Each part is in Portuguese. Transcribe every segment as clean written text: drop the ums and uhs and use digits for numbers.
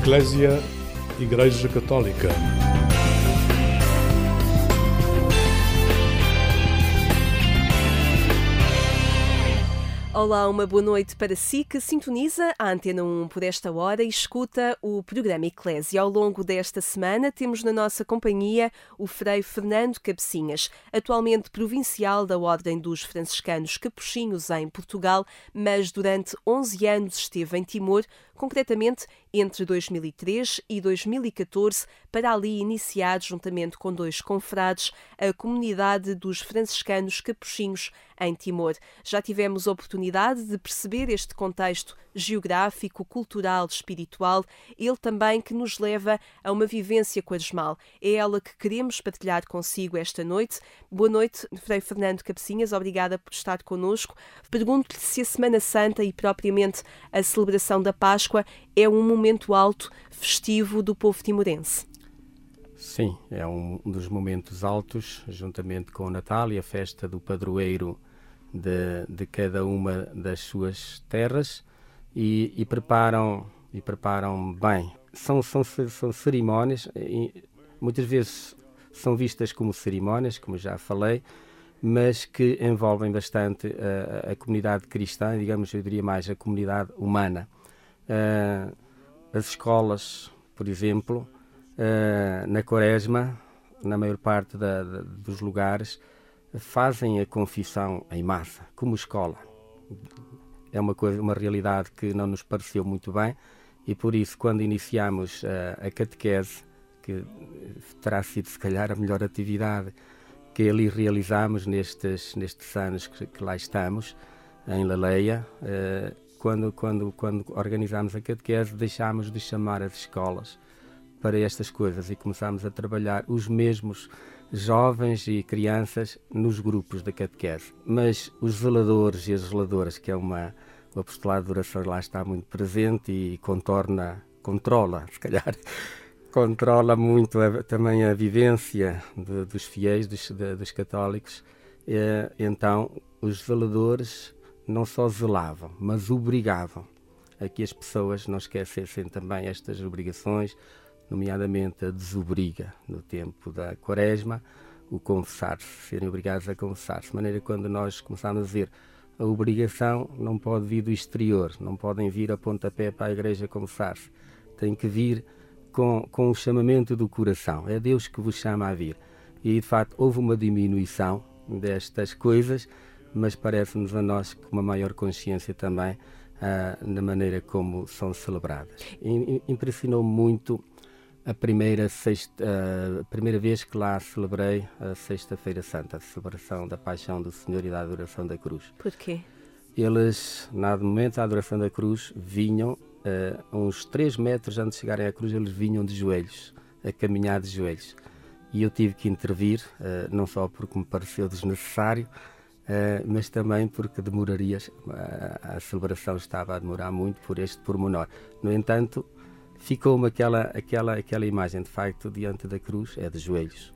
Eclésia, Igreja Católica. Olá, uma boa noite para si que sintoniza a Antena 1 por esta hora e escuta o programa Eclésia. Ao longo desta semana temos na nossa companhia o Frei Fernando Cabecinhas, atualmente provincial da Ordem dos Franciscanos Capuchinhos em Portugal, mas durante 11 anos esteve em Timor, concretamente entre 2003 e 2014, para ali iniciar, juntamente com 2 confrades, a comunidade dos franciscanos capuchinhos em Timor. Já tivemos a oportunidade de perceber este contexto geográfico, cultural, espiritual, ele também que nos leva a uma vivência quaresmal. É ela que queremos partilhar consigo esta noite. Boa noite, Frei Fernando Cabecinhas, obrigada por estar connosco. Pergunto-lhe se a Semana Santa e propriamente a celebração da Páscoa é um momento alto festivo do povo timorense. Sim, é um dos momentos altos, juntamente com o Natal e a festa do padroeiro de cada uma das suas terras e preparam bem. São cerimónias, e muitas vezes são vistas como cerimónias, como já falei, mas que envolvem bastante a comunidade cristã, digamos, eu diria mais a comunidade humana. As escolas, por exemplo, na Quaresma, na maior parte dos lugares, fazem a confissão em massa, como escola. É uma realidade que não nos pareceu muito bem e por isso, quando iniciamos a catequese, que terá sido se calhar a melhor atividade que ali realizamos nestes anos que lá estamos, em Laleia, quando organizámos a catequese, deixámos de chamar as escolas para estas coisas e começámos a trabalhar os mesmos jovens e crianças nos grupos da catequese. Mas os zeladores e as zeladoras, que é o apostolado de oração lá está muito presente e controla muito também a vivência dos fiéis, dos católicos. Então, os zeladores não só zelavam, mas obrigavam a que as pessoas não esquecessem também estas obrigações, nomeadamente a desobriga no tempo da Quaresma, o confessar-se, serem obrigados a confessar-se. De maneira que quando nós começamos a dizer a obrigação não pode vir do exterior, não podem vir a pontapé para a igreja confessar-se, tem que vir com o chamamento do coração, é Deus que vos chama a vir. E de facto houve uma diminuição destas coisas, mas parece-nos a nós com uma maior consciência também na maneira como são celebradas. Impressionou-me muito a primeira vez que lá celebrei a Sexta-feira Santa, a celebração da Paixão do Senhor e da Adoração da Cruz. Por quê? Eles, no momento da Adoração da Cruz, vinham uns 3 metros antes de chegarem à cruz, eles vinham de joelhos, a caminhar de joelhos. E eu tive que intervir, não só porque me pareceu desnecessário, mas também porque demoraria, a celebração estava a demorar muito por este pormenor. No entanto, ficou-me aquela imagem, de facto, diante da cruz, é de joelhos.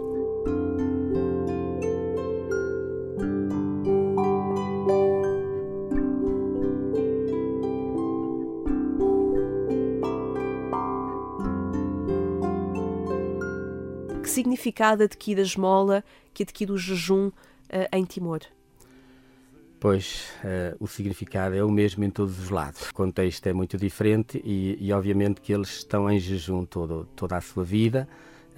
Que significado adquire a esmola, que adquire o jejum em Timor? Pois, o significado é o mesmo em todos os lados. O contexto é muito diferente e obviamente que eles estão em jejum toda a sua vida.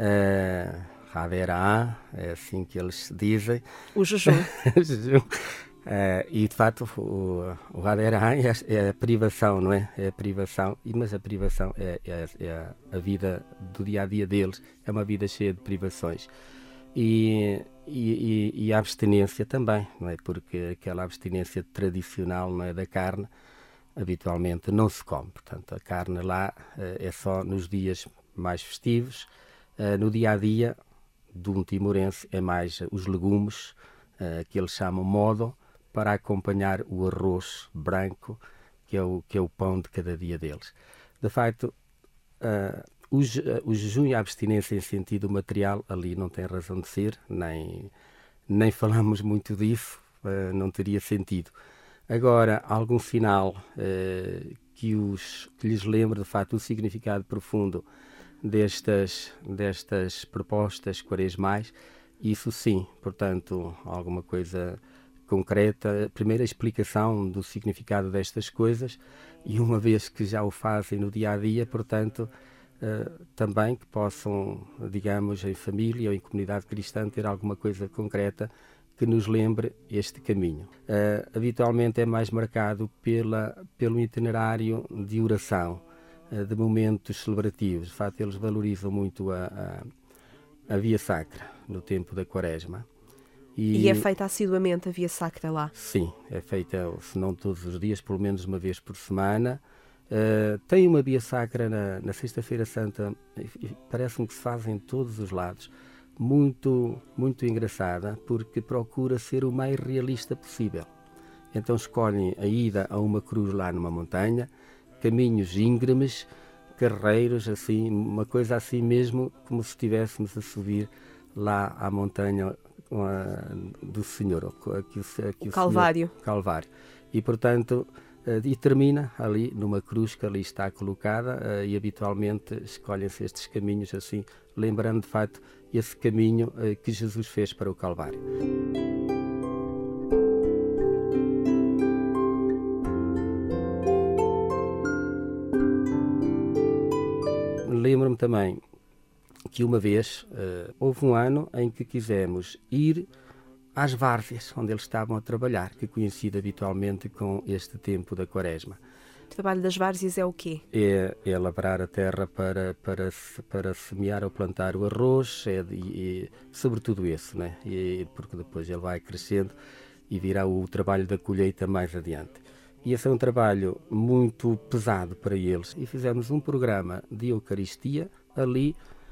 Hadera, é assim que eles dizem. O jejum. O jejum. E de facto o Hadera é a privação, não é? É a privação, mas a privação é a vida do dia-a-dia deles. É uma vida cheia de privações. E a abstinência também, não é? Porque aquela abstinência tradicional, não é, da carne, habitualmente não se come. Portanto, a carne lá é só nos dias mais festivos. No dia-a-dia de um timorense é mais os legumes, que eles chamam modo, para acompanhar o arroz branco, que é o pão de cada dia deles. De facto, o jejum e a abstinência em sentido material ali não tem razão de ser, nem falamos muito disso, não teria sentido. Agora, algum sinal que lhes lembre, de facto, o significado profundo destas propostas quaresmais. Isso sim, portanto, alguma coisa concreta, a primeira explicação do significado destas coisas, e uma vez que já o fazem no dia-a-dia, portanto, também que possam, digamos, em família ou em comunidade cristã, ter alguma coisa concreta que nos lembre este caminho. Habitualmente é mais marcado pelo itinerário de oração, de momentos celebrativos. De facto, eles valorizam muito a Via Sacra no tempo da Quaresma. E é feita assiduamente a Via Sacra lá? Sim, é feita, se não todos os dias, pelo menos uma vez por semana. Tem uma Via Sacra na Sexta-feira Santa, parece-me que se faz em todos os lados, muito, muito engraçada, porque procura ser o mais realista possível. Então escolhem a ida a uma cruz lá numa montanha, caminhos íngremes, carreiros, assim, uma coisa assim mesmo, como se estivéssemos a subir lá à montanha do Senhor, o Calvário. Calvário. E, portanto, e termina ali numa cruz que ali está colocada, e habitualmente escolhem-se estes caminhos assim, lembrando de facto esse caminho que Jesus fez para o Calvário. Lembro-me também que uma vez houve um ano em que quisemos ir às várzeas onde eles estavam a trabalhar, que coincide habitualmente com este tempo da Quaresma. O trabalho das várzeas é o quê? É labrar a terra para semear ou plantar o arroz, e sobretudo esse, né? Porque depois ele vai crescendo e virá o trabalho da colheita mais adiante. E esse é um trabalho muito pesado para eles. E fizemos um programa de Eucaristia ali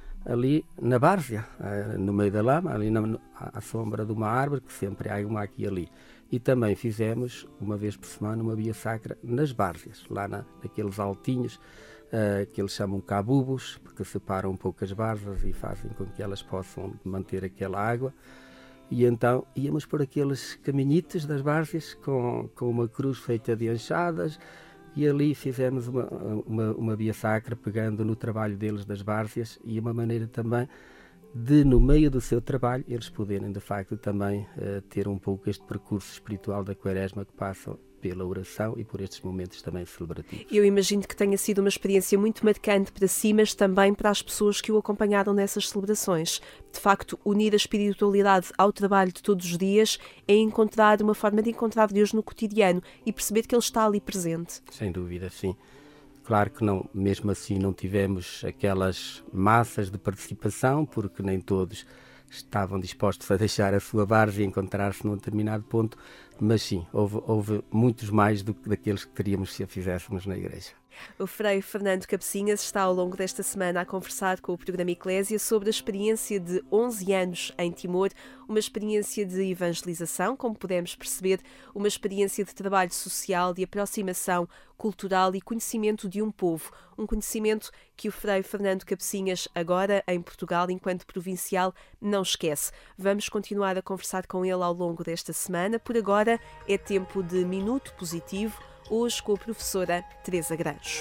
na várzea, no meio da lama, ali à sombra de uma árvore, que sempre há uma aqui e ali. E também fizemos, uma vez por semana, uma Via Sacra nas várzeas, lá naqueles altinhos, que eles chamam cabubos, porque separam um pouco as várzeas e fazem com que elas possam manter aquela água. E então íamos por aqueles caminhitos das várzeas com uma cruz feita de enxadas, e ali fizemos uma Via Sacra, pegando no trabalho deles das várzeas, e uma maneira também de, no meio do seu trabalho, eles poderem de facto também ter um pouco este percurso espiritual da Quaresma, que passa pela oração e por estes momentos também celebrativos. Eu imagino que tenha sido uma experiência muito marcante para si, mas também para as pessoas que o acompanharam nessas celebrações. De facto, unir a espiritualidade ao trabalho de todos os dias é encontrar uma forma de encontrar Deus no cotidiano e perceber que Ele está ali presente. Sem dúvida, sim. Claro que não, mesmo assim não tivemos aquelas massas de participação, porque nem todos estavam dispostos a deixar a sua várzea e encontrar-se num determinado ponto, mas sim, houve muitos mais do que daqueles que teríamos se a fizéssemos na igreja. O Frei Fernando Cabecinhas está ao longo desta semana a conversar com o programa Eclésia sobre a experiência de 11 anos em Timor, uma experiência de evangelização, como podemos perceber, uma experiência de trabalho social, de aproximação cultural e conhecimento de um povo, um conhecimento que o Frei Fernando Cabecinhas, agora em Portugal, enquanto provincial, não esquece. Vamos continuar a conversar com ele ao longo desta semana. Por agora é tempo de Minuto Positivo, hoje com a professora Teresa Grancho.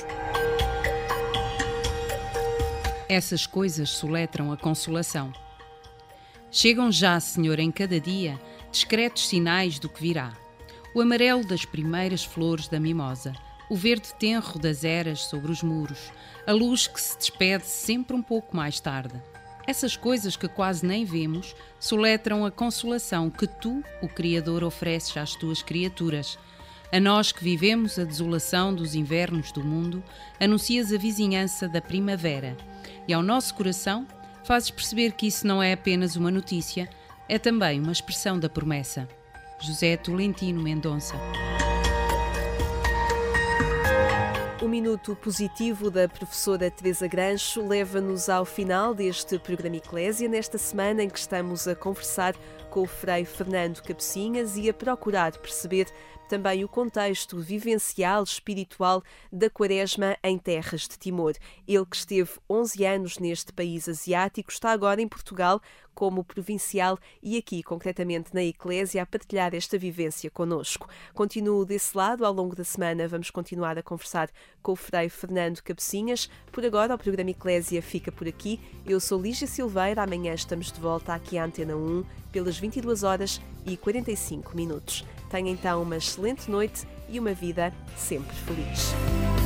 Essas coisas soletram a consolação. Chegam já, Senhor, em cada dia, discretos sinais do que virá. O amarelo das primeiras flores da mimosa, o verde tenro das eras sobre os muros, a luz que se despede sempre um pouco mais tarde. Essas coisas que quase nem vemos soletram a consolação que tu, o Criador, ofereces às tuas criaturas. A nós que vivemos a desolação dos invernos do mundo, anuncias a vizinhança da primavera. E ao nosso coração, fazes perceber que isso não é apenas uma notícia, é também uma expressão da promessa. José Tolentino Mendonça. O Minuto Positivo da professora Teresa Grancho leva-nos ao final deste programa Eclésia, nesta semana em que estamos a conversar com o Frei Fernando Cabecinhas e a procurar perceber também o contexto vivencial, espiritual da Quaresma em terras de Timor. Ele, que esteve 11 anos neste país asiático, está agora em Portugal como provincial e aqui, concretamente na Eclésia, a partilhar esta vivência connosco. Continuo desse lado. Ao longo da semana vamos continuar a conversar com o Frei Fernando Cabecinhas. Por agora, o programa Eclésia fica por aqui. Eu sou Lígia Silveira. Amanhã estamos de volta aqui à Antena 1 pelas 22h45. Tenha então uma excelente noite e uma vida sempre feliz.